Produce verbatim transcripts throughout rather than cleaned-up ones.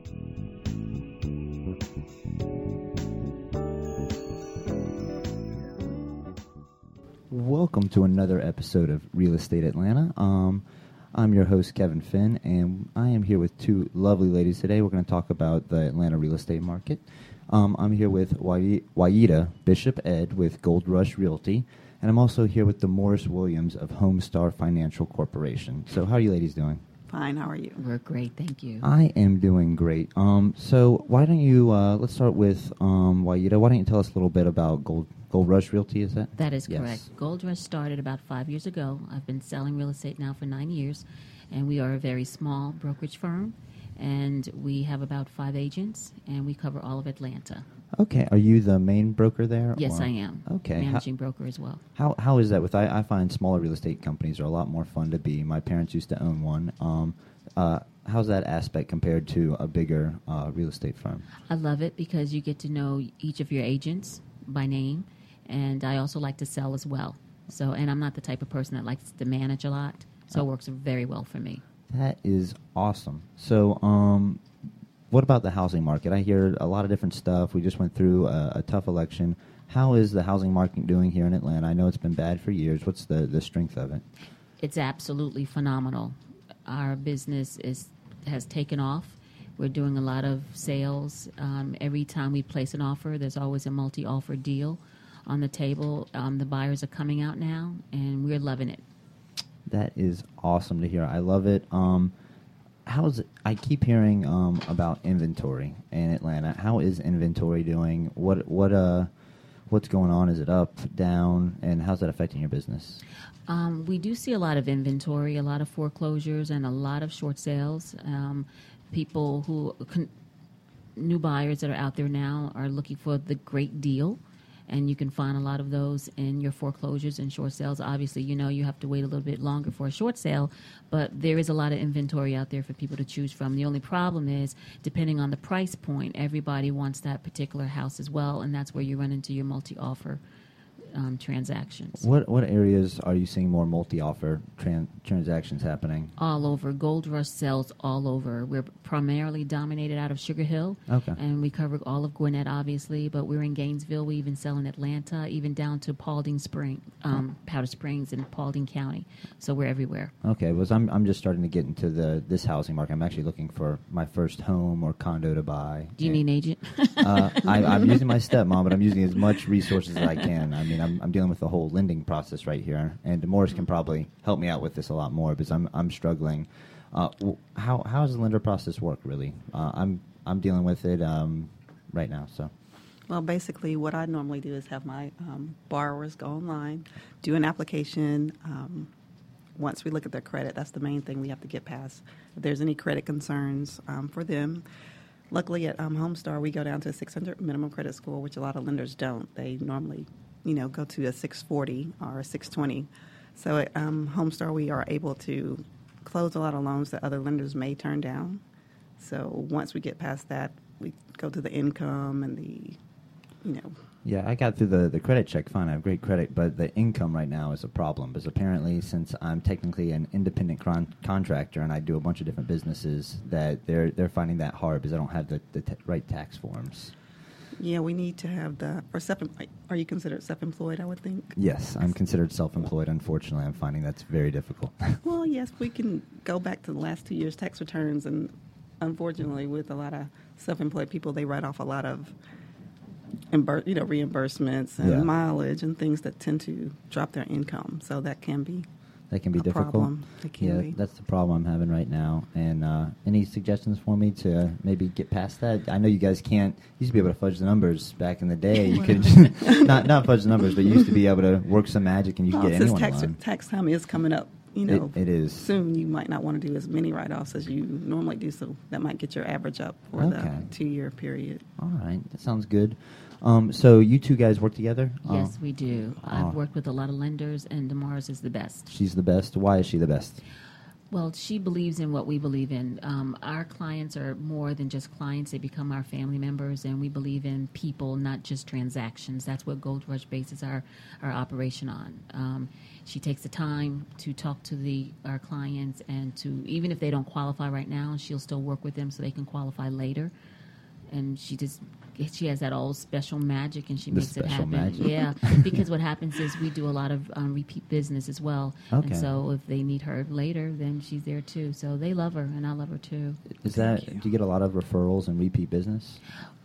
Welcome to another episode of Real Estate Atlanta. Um, I'm your host, Kevin Finn, and I am here with two lovely ladies today. We're going to talk about the Atlanta real estate market. Um, I'm here with Waida Bishop Ed with Gold Rush Realty, and I'm also here with Demoris Williams of Homestar Financial Corporation. So how are you ladies doing? Fine. How are you? We're great. Thank you. I am doing great. Um, so why don't you, uh, let's start with um, Waida. Why don't you tell us a little bit about Gold Gold Rush Realty, is that? That is Yes. correct. Gold Rush started about five years ago. I've been selling real estate now for nine years, and we are a very small brokerage firm, and we have about five agents, and we cover all of Atlanta. Okay. Are you the main broker there? Yes, or? I am. Okay. Managing How- broker as well. How how is that with? I, I find smaller real estate companies are a lot more fun to be. My parents used to own one. Um, uh, how's that aspect compared to a bigger uh, real estate firm? I love it because you get to know each of your agents by name, and I also like to sell as well. So, and I'm not the type of person that likes to manage a lot, so Oh. it works very well for me. That is awesome. So, um, what about the housing market? I hear a lot of different stuff. We just went through a, a tough election. How is the housing market doing here in Atlanta? I know it's been bad for years. What's the, the strength of it? It's absolutely phenomenal. Our business is has taken off. We're doing a lot of sales. Um, every time we place an offer, there's always a multi-offer deal on the table. Um, the buyers are coming out now, and we're loving it. That is awesome to hear. I love it. Um, how's it? I keep hearing um, about inventory in Atlanta. How is inventory doing? What what uh what's going on? Is it up, down, and how's that affecting your business? Um, we do see a lot of inventory, a lot of foreclosures, and a lot of short sales. Um, people who con- new buyers that are out there now are looking for the great deal. And you can find a lot of those in your foreclosures and short sales. Obviously, you know you have to wait a little bit longer for a short sale, but there is a lot of inventory out there for people to choose from. The only problem is, depending on the price point, everybody wants that particular house as well, and that's where you run into your multi-offer um, transactions. What what areas are you seeing more multi-offer tran- transactions happening? All over. Gold Rush sells all over. We're primarily dominated out of Sugar Hill. Okay. And we cover all of Gwinnett, obviously, but we're in Gainesville. We even sell in Atlanta, even down to Paulding Spring, um, Powder Springs and Paulding County. So we're everywhere. Okay, well, I'm I'm just starting to get into the this housing market. I'm actually looking for my first home or condo to buy. Do you And, need an agent? uh, I, I'm using my stepmom, but I'm using as much resources as I can. I mean, I'm, I'm dealing with the whole lending process right here, and Demoris can probably help me out with this a lot more because I'm I'm struggling. Uh, w- how how does the lender process work really? Uh, I'm I'm dealing with it um, right now. So Well, basically, what I normally do is have my um, borrowers go online, do an application. Um, once we look at their credit, that's the main thing we have to get past. If there's any credit concerns um, for them, luckily at um, Homestar, we go down to a six hundred minimum credit score, which a lot of lenders don't. They normally, you know, go to a six forty or a six twenty. So at um, Homestar, we are able to close a lot of loans that other lenders may turn down. So once we get past that, we go to the income and the, you know. yeah, I got through the, the credit check fine. I have great credit, but the income right now is a problem because apparently since I'm technically an independent con- contractor and I do a bunch of different businesses, that they're they're finding that hard because I don't have the, the t- right tax forms. Yeah, we need to have the, for self, are you considered self-employed, I would think? Yes, I'm considered self-employed. Unfortunately, I'm finding that's very difficult. Well, yes, we can go back to the last two years' tax returns, and unfortunately, with a lot of self-employed people, they write off a lot of, imbur- you know, reimbursements and Yeah. mileage and things that tend to drop their income. So that can be That can be a difficult. problem. It can yeah, be. that's the problem I'm having right now. And uh, any suggestions for me to maybe get past that? I know you guys can't. Used to be able to fudge the numbers back in the day. You could not not fudge the numbers, but you used to be able to work some magic and you could Well, get since anyone tax, a loan. tax time is coming up, you know, It, it is. soon you might not want to do as many write-offs as you normally do, so that might get your average up for Okay. the two-year period. All right, that sounds good. Um, so you two guys work together? Yes, Uh, we do. Oh. I've worked with a lot of lenders, and Demoris is the best. She's the best. Why is she the best? Well, she believes in what we believe in. Um, our clients are more than just clients. They become our family members, and we believe in people, not just transactions. That's what Gold Rush bases our, our operation on. Um, she takes the time to talk to the our clients, and to, even if they don't qualify right now, she'll still work with them so they can qualify later. And she just she has that old special magic, and she The makes it special happen. magic. Yeah, because what happens is we do a lot of um, repeat business as well. Okay. And so if they need her later, then she's there too. So they love her, and I love her too. Is that, do you get a lot of referrals and repeat business?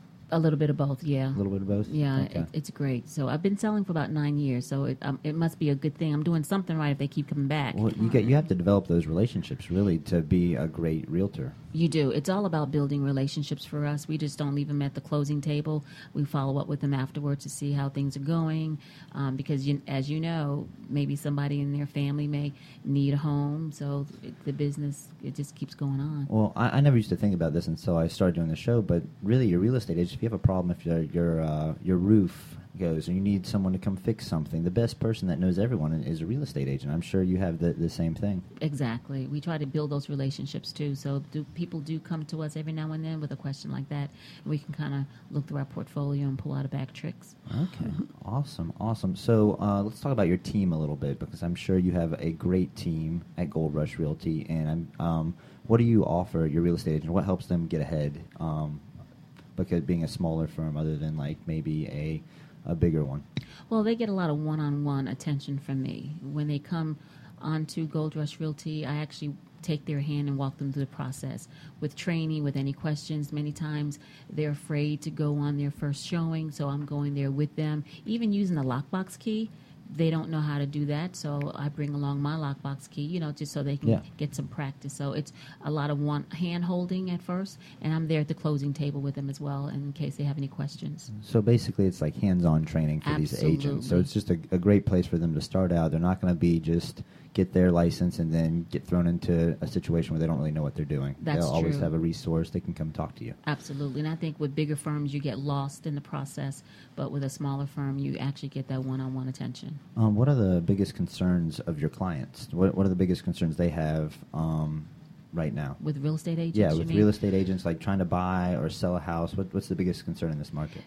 A little bit of both, yeah. A little bit of both? Yeah, Okay. it, it's great. So I've been selling for about nine years, so it um, it must be a good thing. I'm doing something right if they keep coming back. Well, you get you have to develop those relationships really to be a great realtor. You do. It's all about building relationships for us. We just don't leave them at the closing table. We follow up with them afterwards to see how things are going, um, because you, as you know, maybe somebody in their family may need a home, so it, the business, it just keeps going on. Well, I, I never used to think about this until I started doing the show, but really your real estate agent, if you have a problem, if your your, uh, your roof goes and you need someone to come fix something, the best person that knows everyone is a real estate agent. I'm sure you have the, the same thing. Exactly. We try to build those relationships too. So do people do come to us every now and then with a question like that, and we can kind of look through our portfolio and pull out a bag of tricks. Okay, awesome, awesome. So uh, let's talk about your team a little bit, because I'm sure you have a great team at Gold Rush Realty. And I'm, um, what do you offer your real estate agent? What helps them get ahead? Um, because being a smaller firm, other than like maybe a a bigger one. Well, they get a lot of one-on-one attention from me. When they come onto Gold Rush Realty, I actually take their hand and walk them through the process with training, with any questions. Many times they're afraid to go on their first showing, so I'm going there with them. Even using the lockbox key, they don't know how to do that, so I bring along my lockbox key, you know, just so they can Yeah. get some practice. So it's a lot of one hand holding at first, and I'm there at the closing table with them as well in case they have any questions. So basically it's like hands-on training for these agents. So Absolutely. it's just a, a great place for them to start out. They're not going to be just get their license and then get thrown into a situation where they don't really know what they're doing. That's They'll always true. have a resource. They can come talk to you. Absolutely. And I think with bigger firms, you get lost in the process, but with a smaller firm, you actually get that one-on-one attention. Um, what are the biggest concerns of your clients? What, what are the biggest concerns they have um, right now? With real estate agents, Yeah, you with mean? real estate agents, like trying to buy or sell a house. What, what's the biggest concern in this market?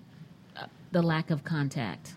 The lack of contact.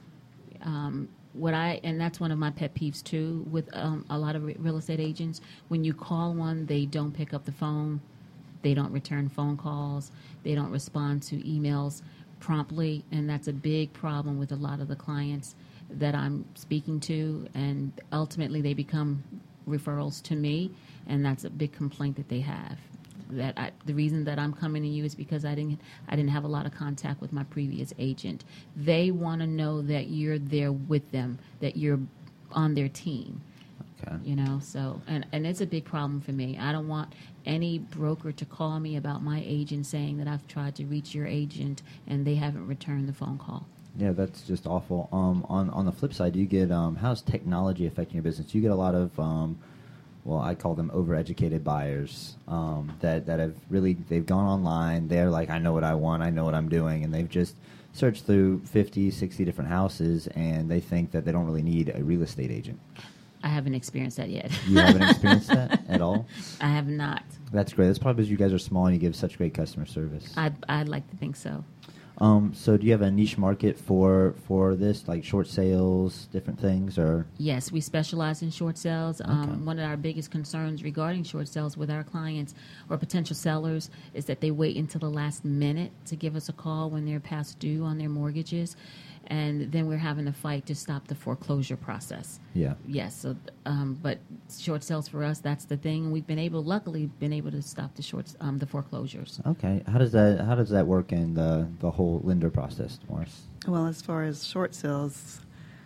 Um, what I and that's one of my pet peeves too with um, a lot of re- real estate agents. When you call one, they don't pick up the phone. They don't return phone calls. They don't respond to emails promptly, and that's a big problem with a lot of the clients that I'm speaking to. And ultimately, they become referrals to me, and that's a big complaint that they have. That I, the reason that I'm coming to you is because I didn't I didn't have a lot of contact with my previous agent. They want to know that you're there with them, that you're on their team. Okay. You know, so and, and it's a big problem for me. I don't want any broker to call me about my agent saying that I've tried to reach your agent and they haven't returned the phone call. Yeah, that's just awful. Um, on on the flip side, do you get um, how's technology affecting your business? Do you get a lot of um, well, I call them overeducated buyers um, that that have really they've gone online. They're like, I know what I want, I know what I'm doing, and they've just searched through fifty, sixty different houses, and they think that they don't really need a real estate agent. I haven't experienced that yet. You haven't experienced that at all? I have not. That's great. That's probably because you guys are small and you give such great customer service. I'd, I'd like to think so. Um, so do you have a niche market for for this, like short sales, different things, or? Yes, we specialize in short sales. Um, Okay. One of our biggest concerns regarding short sales with our clients or potential sellers is that they wait until the last minute to give us a call when they're past due on their mortgages. And then we're having to fight to stop the foreclosure process. Yeah. Yes, so, um, but short sales for us, that's the thing. We've been able, luckily, been able to stop the short, um, the foreclosures. Okay. How does that How does that work in the the whole lender process, Morris? Well, as far as short sales,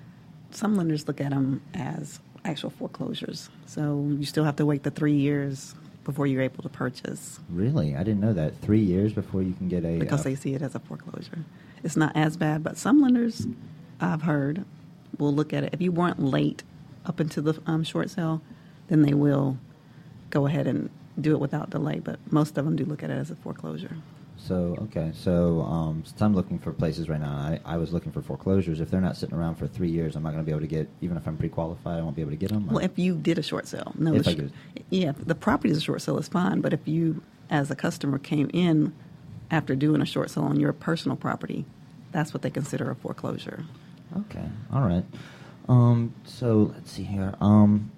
some lenders look at them as actual foreclosures. So you still have to wait the three years before you're able to purchase Really, I didn't know that. Three years before you can get a. because uh, they see it as a foreclosure. It's not as bad, but some lenders, I've heard, will look at it. If you weren't late up into the um, short sale, then they will go ahead and do it without delay. But most of them do look at it as a foreclosure. So, okay. So, um, since I'm looking for places right now, I, I was looking for foreclosures. If they're not sitting around for three years, I'm not going to be able to get, even if I'm pre-qualified, I won't be able to get them? Well, if you did a short sale, no. If the I sh- did. Yeah, the property is a short sale is fine, but if you, as a customer, came in after doing a short sale on your personal property, that's what they consider a foreclosure. Okay. All right. Um, so, let's see here. Um,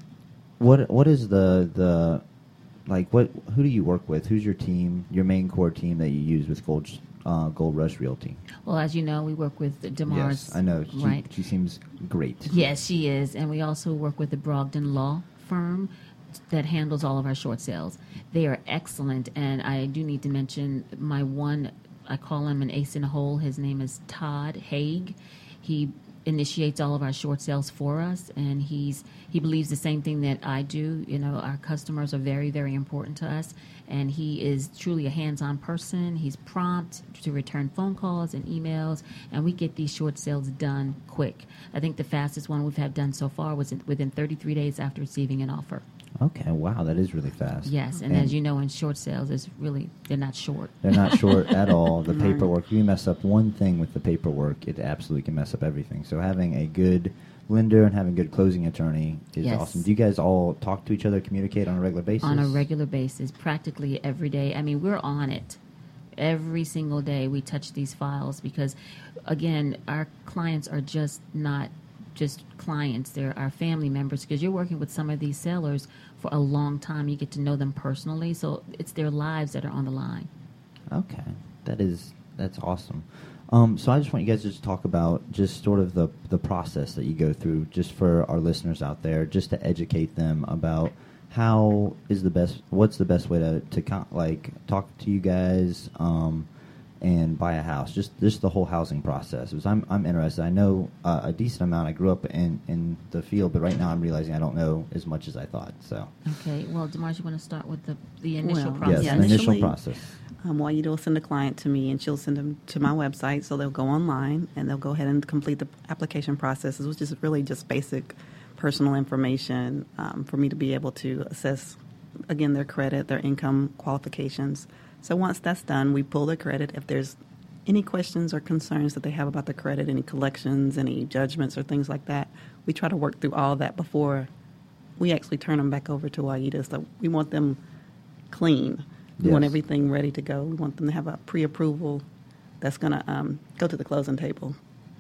what What is the, the, like, what? who do you work with? Who's your team, your main core team that you use with Gold, uh, Gold Rush Realty? Well, as you know, we work with Demar's. Yes, I know. She, right. she seems great. Yes, she is. And we also work with the Brogdon Law Firm that handles all of our short sales. They are excellent. And I do need to mention my one, I call him an ace in a hole. His name is Todd Haig. He initiates all of our short sales for us, and he's he believes the same thing that I do. You know, our customers are very, very important to us, and he is truly a hands-on person. He's prompt to return phone calls and emails, and we get these short sales done quick. I think the fastest one we've had done so far was within thirty-three days after receiving an offer. Okay, wow, that is really fast. Yes, and, and as you know, in short sales, it's really, they're not short. They're not short at all. The Right. paperwork, you mess up one thing with the paperwork, it absolutely can mess up everything. So having a good lender and having a good closing attorney is Yes. awesome. Do you guys all talk to each other, communicate on a regular basis? On a regular basis, practically every day. I mean, we're on it. Every single day we touch these files because, again, our clients are just not just clients. They're our family members because you're working with some of these sellers for a long time. You get to know them personally, so it's their lives that are on the line. Okay, that is that's awesome. Um, so I just want you guys to just talk about just sort of the the process that you go through, just for our listeners out there, just to educate them about how is the best, what's the best way to to con- like talk to you guys um, and buy a house, just just the whole housing process. Because I'm I'm interested. I know uh, a decent amount. I grew up in in the field, but right now I'm realizing I don't know as much as I thought. So Okay. Well, DeMars, you want to start with the, the initial Well, process? yes, yeah, the initial initially- process. Um, what you do is send a client to me, and she'll send them to my website. So they'll go online, and they'll go ahead and complete the application processes, which is really just basic personal information um, for me to be able to assess, again, their credit, their income qualifications. So once that's done, we pull their credit. If there's any questions or concerns that they have about the credit, any collections, any judgments or things like that, we try to work through all that before we actually turn them back over to WAIDA. So we want them clean. We want Yes. everything ready to go. We want them to have a pre-approval that's going to um, go to the closing table.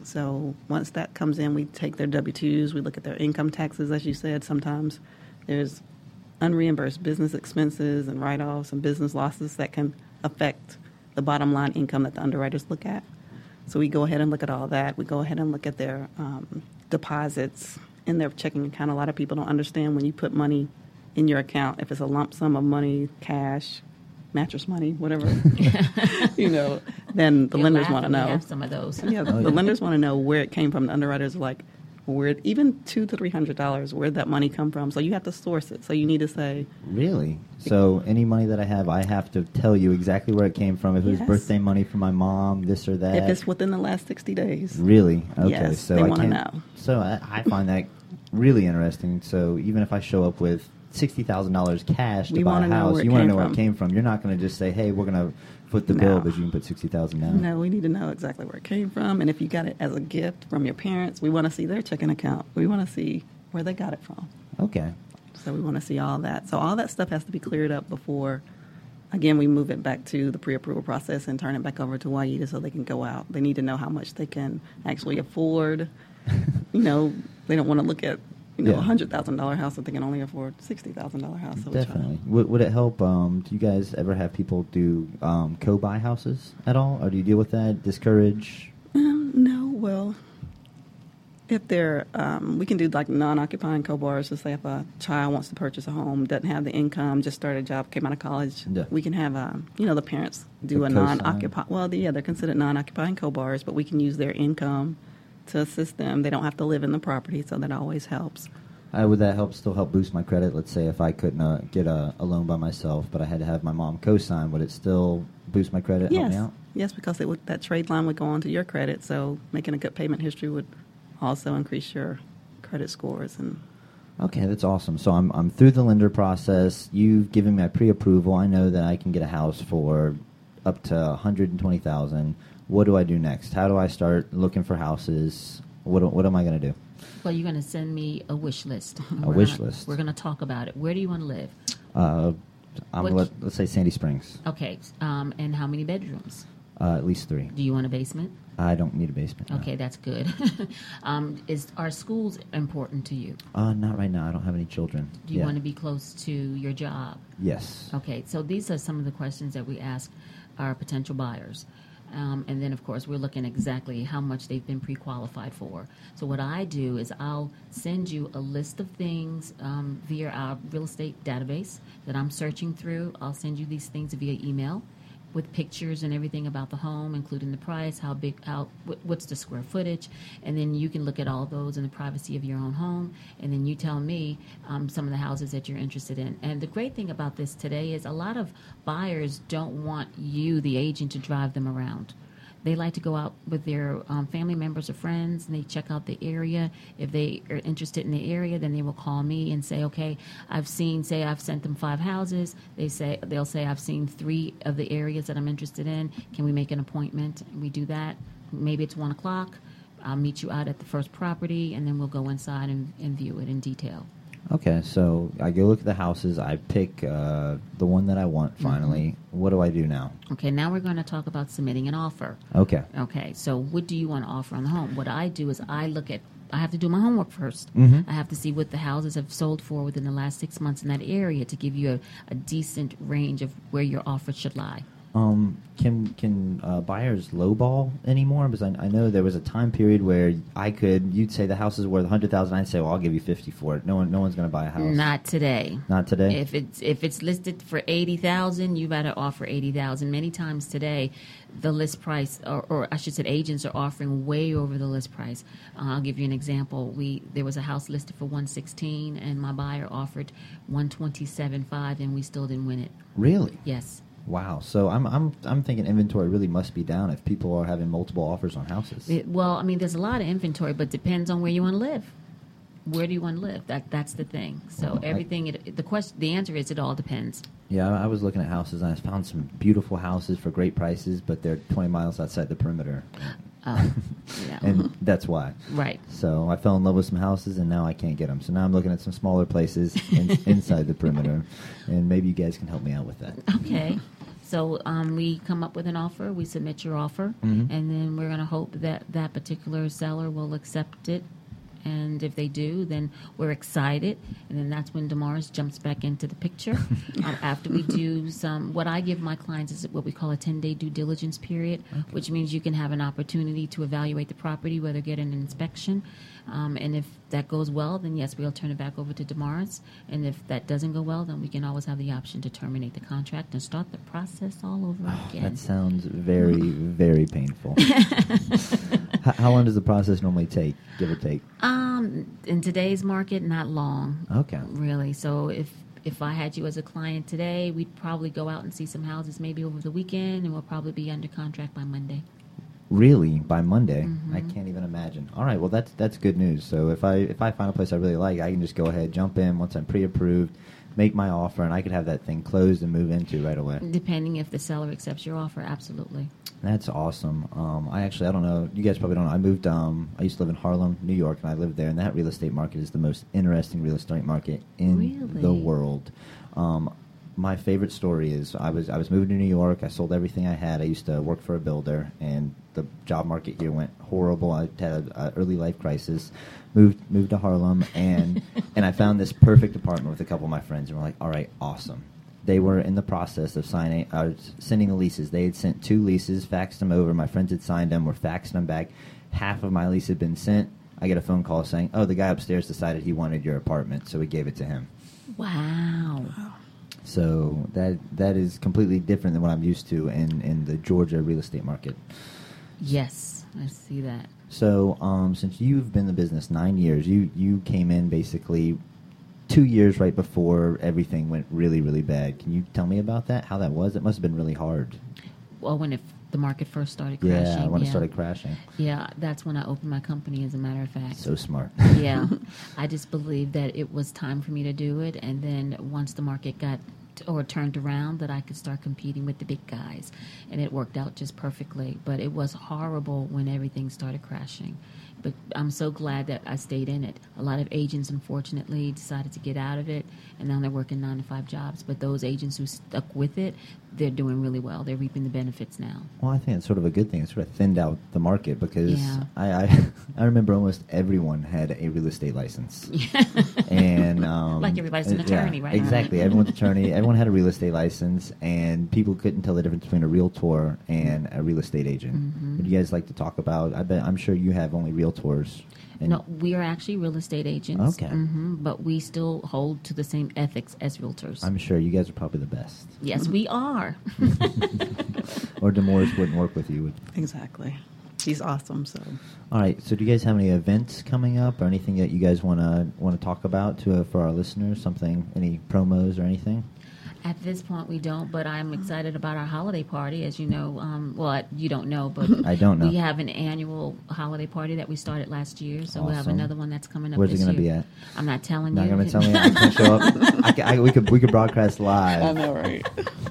So once that comes in, we take their W two's, we look at their income taxes, as you said. Sometimes there's unreimbursed business expenses and write-offs and business losses that can affect the bottom line income that the underwriters look at. So we go ahead and look at all that. We go ahead and look at their um, deposits in their checking account. A lot of people don't understand when you put money in your account, if it's a lump sum of money, cash, mattress money, whatever, you know, then the You're lenders want to laughing. We know. have some of those. Yeah, Oh, the yeah. lenders want to know where it came from. The underwriters are like, where even two to three hundred dollars, where'd that money come from? So you have to source it. So you need to say, Really? So any money that I have, I have to tell you exactly where it came from. If it was Yes. birthday money from my mom, this or that. if it's within the last sixty days. Really? Okay. Yes, so they I wanna can't- know. So I, I find that really interesting. So even if I show up with sixty thousand dollars cash to We buy a wanna know house, where it you want to came know where it from. came from. You're not going to just say, "Hey, we're going to foot the No. bill, but you can put sixty thousand down." No, we need to know exactly where it came from. And if you got it as a gift from your parents, we want to see their checking account. We want to see where they got it from. Okay. So we want to see all that. So all that stuff has to be cleared up before, again, we move it back to the pre-approval process and turn it back over to WAIDA so they can go out. They need to know how much they can actually afford. You know, they don't want to look at, you know, Yeah. a hundred thousand dollar house if they can only afford sixty thousand dollar house. So we try to- Definitely. Would, would it help? Um, do you guys ever have people do um, co-buy houses at all, or do you deal with that? Discourage? Um, no, well, if they're, um, we can do like non-occupying co-bars. Just say if a child wants to purchase a home, doesn't have the income, just started a job, came out of college, Yeah. we can have, um, you know, the parents do A a co-sign. non-occupy. Well, yeah, they're considered non-occupying co-bars, but we can use their income to assist them. They don't have to live in the property, so that always helps. Uh, would that help still help boost my credit? Let's say if I couldn't uh, get a, a loan by myself, but I had to have my mom co-sign, would it still boost my credit? Help Yes, me out? yes, because it would, that trade line would go on to your credit, so making a good payment history would also increase your credit scores. And Okay, that's awesome. So I'm I'm through the lender process. You've given me my pre-approval. I know that I can get a house for up to one hundred twenty thousand. What do I do next? How do I start looking for houses? What what am I going to do? Well, you're going to send me a wish list. A We're wish gonna, list. We're going to talk about it. Where do you want to live? Uh, I'm Which- let, let's say Sandy Springs. Okay, um, and how many bedrooms? Uh, at least three. Do you want a basement? I don't need a basement. no. Okay, that's good. um, is are schools important to you? Uh, not right now. I don't have any children. Do you Yeah. want to be close to your job? Yes. Okay, so these are some of the questions that we ask our potential buyers. Um, and then, of course, we're looking exactly how much they've been pre-qualified for. So what I do is I'll send you a list of things um, via our real estate database that I'm searching through. I'll send you these things via email with pictures and everything about the home, including the price, how big, how wh- what's the square footage, and then you can look at all those in the privacy of your own home, and then you tell me um, some of the houses that you're interested in. And the great thing about this today is a lot of buyers don't want you, the agent, to drive them around. They like to go out with their um, family members or friends, and they check out the area. If they are interested in the area, then they will call me and say, "Okay, I've seen. Say I've sent them five houses. They say they'll say I've seen three of the areas that I'm interested in. Can we make an appointment?" And we do that. Maybe it's one o'clock. I'll meet you out at the first property, and then we'll go inside and, and view it in detail. Okay, so I go look at the houses. I pick uh, the one that I want finally. Mm-hmm. What do I do now? Okay, now we're going to talk about submitting an offer. Okay. Okay, so what do you want to offer on the home? What I do is I look at, I have to do my homework first. Mhm. I have to see what the houses have sold for within the last six months in that area to give you a, a decent range of where your offer should lie. Um, can can uh, buyers lowball anymore? Because I, I know there was a time period where I could, you'd say the house is worth a hundred thousand. I'd say, well, I'll give you fifty for it. No one, no one's going to buy a house. Not today. Not today. If it's if it's listed for eighty thousand, you better offer eighty thousand. Many times today, the list price, or, or I should say, agents are offering way over the list price. Uh, I'll give you an example. We there was a house listed for one sixteen, and my buyer offered one twenty seven five, and we still didn't win it. Really? Yes. Wow. So I'm I'm I'm thinking inventory really must be down if people are having multiple offers on houses. It, well, I mean, there's a lot of inventory, but depends on where you want to live. Where do you want to live? That that's the thing. So Well, I- everything. It, the question, the answer is, it all depends. Yeah, I I was looking at houses and I found some beautiful houses for great prices, but they're twenty miles outside the perimeter, Uh, yeah. and that's why. Right. So I fell in love with some houses, and now I can't get them. So now I'm looking at some smaller places in, inside the perimeter, and maybe you guys can help me out with that. Okay. So um, we come up with an offer, we submit your offer, Mhm. and then we're going to hope that that particular seller will accept it. And if they do, then we're excited. And then that's when Damaris jumps back into the picture. um, after we do some, what I give my clients is what we call a ten-day due diligence period, which means you can have an opportunity to evaluate the property, whether get an inspection. Um, and if that goes well, then yes, we'll turn it back over to Damaris. And if that doesn't go well, then we can always have the option to terminate the contract and start the process all over again. That sounds very, very painful. how, how long does the process normally take, give or take? Um, in today's market, not long. Okay. Really. So if if I had you as a client today, we'd probably go out and see some houses maybe over the weekend, and we'll probably be under contract by Monday. Really, by Monday? Mhm. I can't even imagine. All right, well that's that's good news. So if I if I find a place I really like, I can just go ahead, jump in once I'm pre-approved, make my offer, and I could have that thing closed and move into right away. Depending if the seller accepts your offer, absolutely. That's awesome. Um, I actually, I don't know, you guys probably don't know. I moved, um, I used to live in Harlem, New York, and I lived there, and that real estate market is the most interesting real estate market in Really? the world. Um, my favorite story is I was I was moving to New York. I sold everything I had. I used to work for a builder, and the job market here went horrible. I had an early life crisis. Moved moved to Harlem, and and I found this perfect apartment with a couple of my friends, and we're like, all right, awesome. They were in the process of signing, uh, sending the leases. They had sent two leases, faxed them over. My friends had signed them. Were faxing them back. Half of my lease had been sent. I get a phone call saying, "Oh, the guy upstairs decided he wanted your apartment, so we gave it to him." Wow. So that that is completely different than what I'm used to in, in the Georgia real estate market. Yes, I see that. So um, since you've been in the business nine years, you, you came in basically two years right before everything went really, really bad. Can you tell me about that, how that was? It must have been really hard. Well, when it, the market first started crashing. Yeah, when yeah. it started crashing. Yeah, that's when I opened my company, as a matter of fact. So smart. Yeah, I just believed that it was time for me to do it, and then once the market got flipped or turned around that I could start competing with the big guys. And it worked out just perfectly. But it was horrible when everything started crashing. But I'm so glad that I stayed in it. A lot of agents, unfortunately, decided to get out of it, and now they're working nine to five jobs. But those agents who stuck with it, they're doing really well. They're reaping the benefits now. Well, I think it's sort of a good thing. It sort of thinned out the market because Yeah. I, I I remember almost everyone had a real estate license. and um, Like everybody's an uh, attorney, yeah, right? Exactly. Everyone's attorney. Everyone had a real estate license, and people couldn't tell the difference between a realtor and a real estate agent. Mm-hmm. Would you guys like to talk about? I bet I'm sure you have only realtors. And No, we are actually real estate agents. Okay. hmm but we still hold to the same ethics as realtors. I'm sure you guys are probably the best. yes, we are. Or Demoris wouldn't work with you. Exactly. She's awesome. So All right. So, do you guys have any events coming up, or anything that you guys want to want to talk about to uh, for our listeners? Something, any promos or anything? At this point, we don't, but I'm excited about our holiday party. As you know, um, well, I- you don't know, but I don't know. we have an annual holiday party that we started last year, so we'll have Awesome. another one that's coming up Where's it this going to year. be at? I'm not telling Not you. going to tell me I can't show up. I, ca- I, we could we could broadcast live. know, right?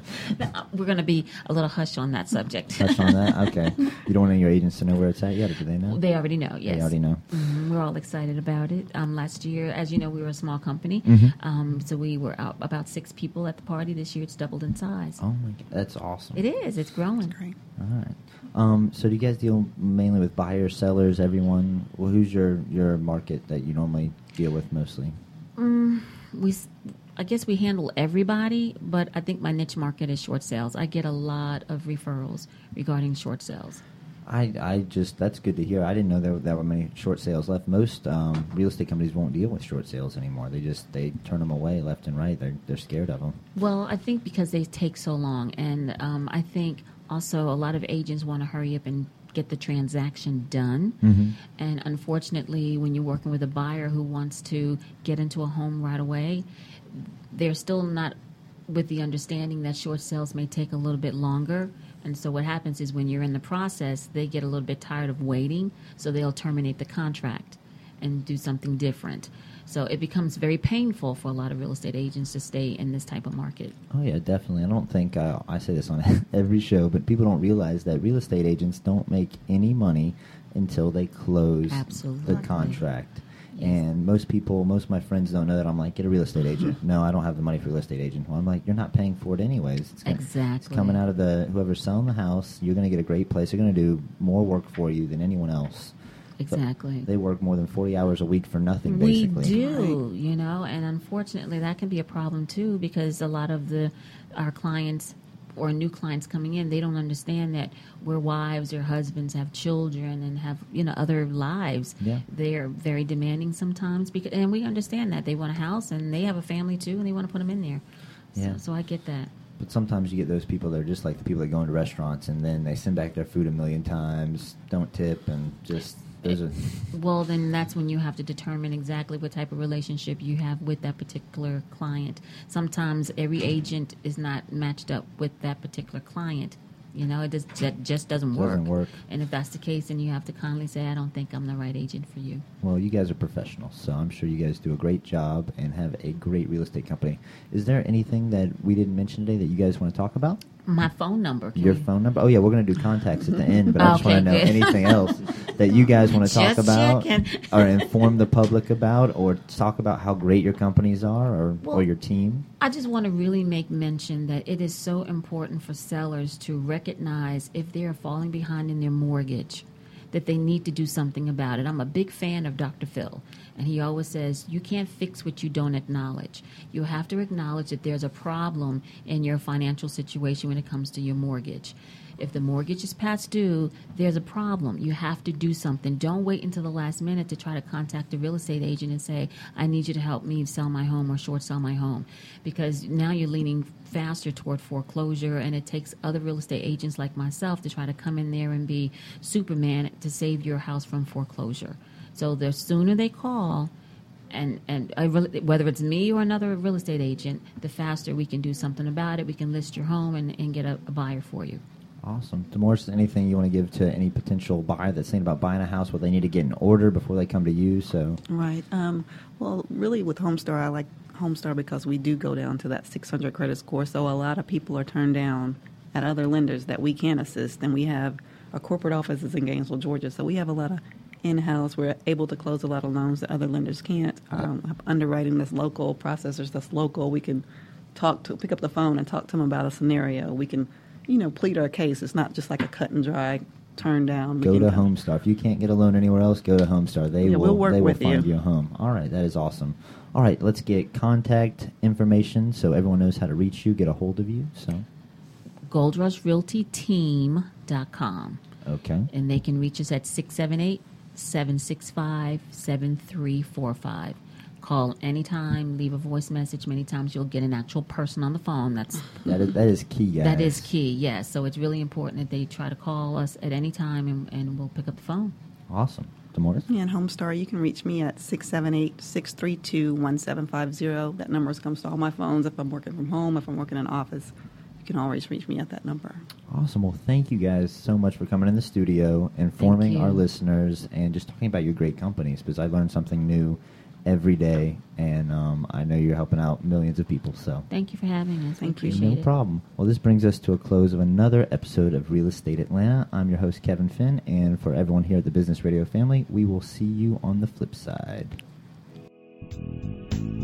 We're going to be a little hush on that subject. Touch on that. Okay. You don't want any of your agents to know where it's at yet, or do they know? They already know, yes. They already know. Mhm, we're all excited about it. Um, last year, as you know, we were a small company, Mhm. um, so we were out about six people at the party. This year, it's doubled in size. Oh my, God, that's awesome. It is. It's growing. Great. All right. Um, so do you guys deal mainly with buyers, sellers, everyone? Well, who's your, your market that you normally deal with mostly? Mm, we, s- I guess we handle everybody, but I think my niche market is short sales. I get a lot of referrals regarding short sales. I, I just, that's good to hear. I didn't know there, there were many short sales left. Most um, real estate companies won't deal with short sales anymore. They just, they turn them away left and right. They're, they're scared of them. Well, I think because they take so long, and um, I think also a lot of agents want to hurry up and get the transaction done. Mm-hmm. And unfortunately, when you're working with a buyer who wants to get into a home right away, they're still not with the understanding that short sales may take a little bit longer. And so what happens is when you're in the process, they get a little bit tired of waiting, so they'll terminate the contract and do something different. So it becomes very painful for a lot of real estate agents to stay in this type of market. Oh, yeah, definitely. I don't think, uh, I say this on every show, but people don't realize that real estate agents don't make any money until they close Absolutely. the contract. Yes. And most people, most of my friends don't know that. I'm like, get a real estate agent. No, I don't have the money for a real estate agent. Well, I'm like, you're not paying for it anyways. It's gonna, Exactly. It's coming out of the, whoever's selling the house. You're going to get a great place. They're going to do more work for you than anyone else. Exactly. They work more than forty hours a week for nothing, We basically. do, you know, and unfortunately that can be a problem too, because a lot of the our clients or new clients coming in, they don't understand that we're wives or husbands, have children, and have, you know, other lives. Yeah. They're very demanding sometimes, because, and we understand that they want a house and they have a family too, and they want to put them in there. Yeah. So, so I get that. But sometimes you get those people that are just like the people that go into restaurants and then they send back their food a million times, don't tip, and just those are. Well, then that's when you have to determine exactly what type of relationship you have with that particular client. Sometimes every agent is not matched up with that particular client. You know, it just, that just doesn't work. Doesn't work. And if that's the case, then you have to kindly say, I don't think I'm the right agent for you. Well, you guys are professionals, so I'm sure you guys do a great job and have a great real estate company. Is there anything that we didn't mention today that you guys want to talk about? My phone number. Can Your you- phone number? Oh, yeah, we're going to do contacts at the end, but I just Okay, want to know good. anything else that you guys want to talk Just about checking. or inform the public about, or talk about how great your companies are, or, Well, or your team. I just want to really make mention that it is so important for sellers to recognize if they are falling behind in their mortgage, that they need to do something about it. I'm a big fan of Doctor Phil, and he always says, you can't fix what you don't acknowledge. You have to acknowledge that there's a problem in your financial situation when it comes to your mortgage. If the mortgage is past due, there's a problem. You have to do something. Don't wait until the last minute to try to contact a real estate agent and say, I need you to help me sell my home or short sell my home. Because now you're leaning faster toward foreclosure, and it takes other real estate agents like myself to try to come in there and be Superman to save your house from foreclosure. So the sooner they call, and and I really, whether it's me or another real estate agent, the faster we can do something about it. We can list your home and, and get a, a buyer for you. Awesome. Demoris, anything you want to give to any potential buyer that's thinking about buying a house, what they need to get in order before they come to you? So, Right. Um, well, really, with Homestar, I like Homestar because we do go down to that six hundred credit score. So a lot of people are turned down at other lenders that we can assist. And we have our corporate offices in Gainesville, Georgia. So we have a lot of in-house. We're able to close a lot of loans that other lenders can't. Um, have underwriting that's local, processors that's local. We can talk to, pick up the phone and talk to them about a scenario. We can, you know, plead our case. It's not just like a cut and dry turn down. We Go can to go- Homestar. If you can't get a loan anywhere else, go to Homestar. They Yeah, will. we'll work they will with find you. you a home. All right, that is awesome. All right, let's get contact information so everyone knows how to reach you, get a hold of you. So, gold rush realty team dot com. okay. And they can reach us at six seven eight, seven six five, seven three four five. Call anytime, leave a voice message. Many times you'll get an actual person on the phone. That's That is, that is key, guys. that is key, yes. So it's really important that they try to call us at any time, and, and we'll pick up the phone. Awesome. Demoris? Yeah, and Homestar, you can reach me at six seven eight, six three two, one seven five zero. That number comes to all my phones. If I'm working from home, if I'm working in an office, you can always reach me at that number. Awesome. Well, thank you guys so much for coming in the studio, informing you. our listeners, and just talking about your great companies, because I learned something new every day, and um, I know you're helping out millions of people. So Thank you for having us. Thank we you. appreciate no it. problem. Well, this brings us to a close of another episode of Real Estate Atlanta. I'm your host, Kevin Finn, and for everyone here at the Business Radio family, we will see you on the flip side.